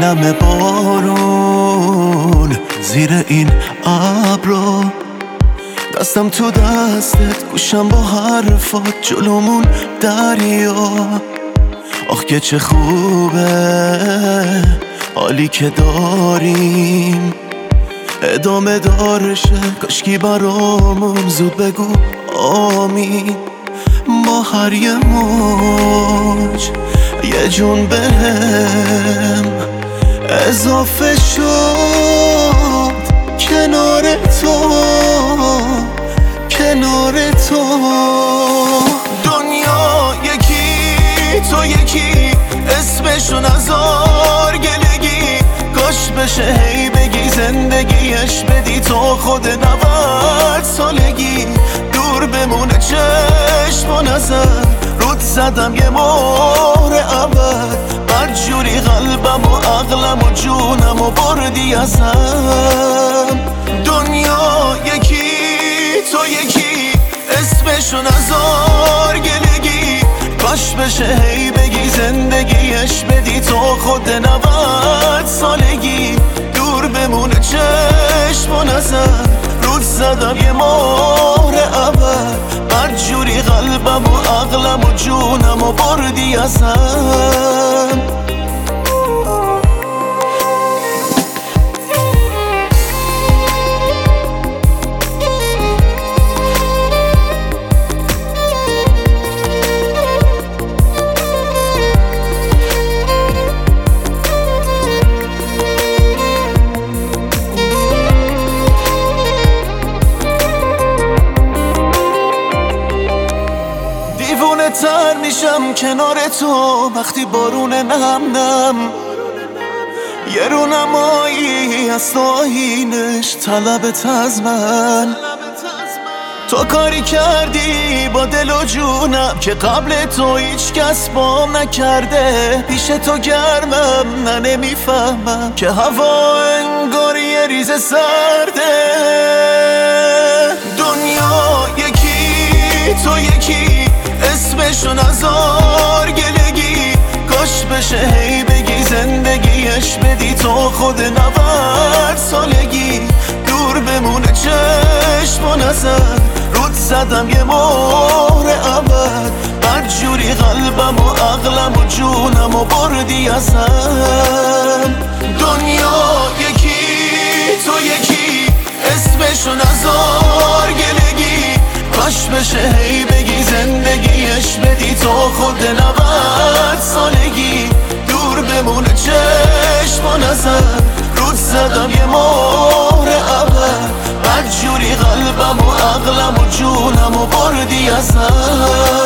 نم بارون زیر این ابرا، دستم تو دستت، گوشم با حرفات، جلومون دریا. آخ که چه خوبه حالی که داریم، ادامه دارشه کاشکی برامون زود بگو آمین. با هر یه موج یه جون بهم اضافه شد، کنار تو کنار تو. دنیا یکی تو یکی، اسمشو نذار گلگی، کاش بشه هی بگی زندگیش بدی تو خود 90 سالگی. دور بمونه چشم و نظر، رود زدم یه مهر ابد، بدجوری قلبم و عقلم و جونم و بردی ازم. دنیا یکی تو یکی، اسمشو نذار گلگی، کاش بشه هی بگی زندگیش بدی تو خود 90 سالگی. دور بمونه چشم و نظر، رود زدم یه مهر ابد، بدجوری قلبم و عقلم و جونم و بردی ازم. تر میشم کنار تو وقتی بارون نم نم، یه رونمایی از تو آیینش طلبت از من. تو کاری کردی با دل و جونم که قبل تو هیچ کس بام نکرده. پیش تو گرمم نه نمیفهمم که هوا انگار یه ریز سرده. دنیا یکی تو یکی، اسمشو نذار گلگی، کاش بشه هی بگی زندگیش بدی تو خود 90 سالگی. دور بمونه چشم و نظر، رود زدم یه مهر ابد، بدجوری قلبم و عقلم و جونم و بردی ازم. دنیا یکی تو یکی، اسمشو نذار گلگی، کاش بشه هی بگی زندگیش بدی تو خود 90 سالگی. دور بمونه چشم و نظر، رود زدم یه مهر ابد، بدجوری قلبم و عقلم و جونم و بردی ازم.